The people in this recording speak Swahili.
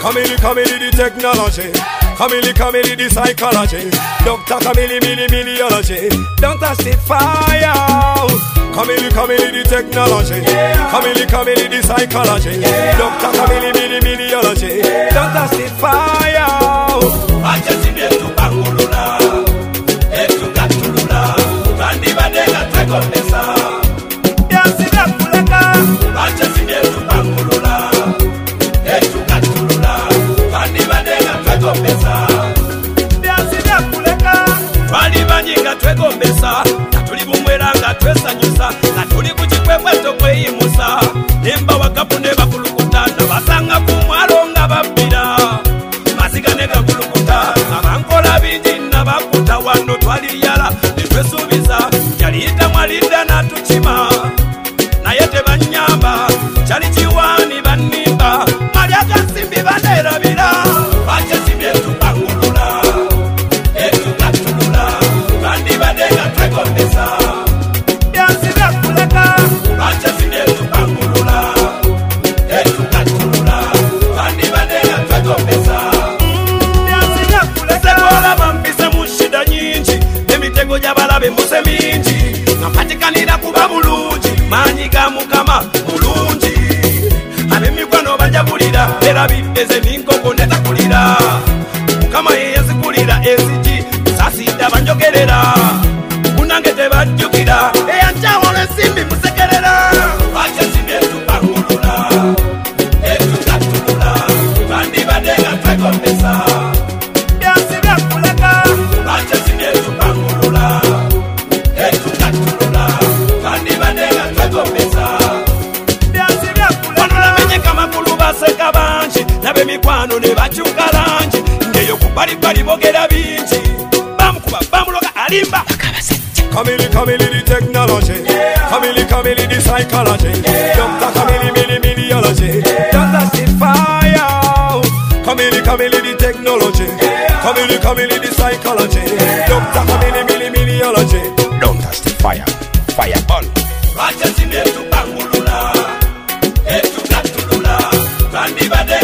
Camille the technology. Camille the psychology. Dr. Camille miliology. Don't touch the fire. Camille the technology. Camille the psychology. Dr. Camille miliology. Don't touch the fire. Achesinde tupangulula. Etugatulula. Kandi badega twekondesa. Yasida kuleka. Achesinde tupangulula. Etugatulula. Kandi badega twekombesa. Yasida kuleka. Twali banyiga twekombesa. Natuli bumwera nga twesanyusa. Natuli kuchikwekweto kweyimusa. Nemba wakapu ne bakulukuta. Nabasanga kumwalo nga babbira. Masigane gakulukuta. Abankola bingi nabakuta wano twaliyala. Netwesuubiza. Yaliyita mwalinda natukima. Naye tebanyamba. Kyali kiwaani bannimba. Malyaga nsimbi baneerabira. Bakyesimbye tupangulula. Etugatulula. Kandi badega twekombesa. Yasida kuleka. Bakyesimbye tupangulula. Etugatulula. Kandi badega twekombesa. Yasida kuleka. Sekola bampise mu shida nyingi. Emitego gy'abalabe mbuse mingi. Nampatikanira kuba bulungi. Maanyi ga Mukama mulungi. Ab'emikwano banjabulira. Era biddeze ninkoko netakulira. Mukama ye yazikulira ezigi. Sasidda banjogerera. Kunange tebajjukira. Eyanjawola ensimbi musekerera. Bakyesimbye tupangulula. Etugatulula. Kandi badega twekombesa. Yasida kuleka. Bakyesimbye tupangulula. Etugatulula. Kandi badega twekombesa. Yasida kuleka. Wano namenyeka amakulu baseka bangi. N'ab'emikwano ne bakyuka langi. Ngeyo ku balibali bogera bingi. Bamukuba bamuloga alimba. Camille the technology. Camille the psychology. Dr. Camille miliology. Don't touch the fire. Camille the technology. Camille the psychology. Dr. Camille miliology. Don't touch the fire. Fire on. Bakyesimbye tupangulula. Etugatulula. Kandi badega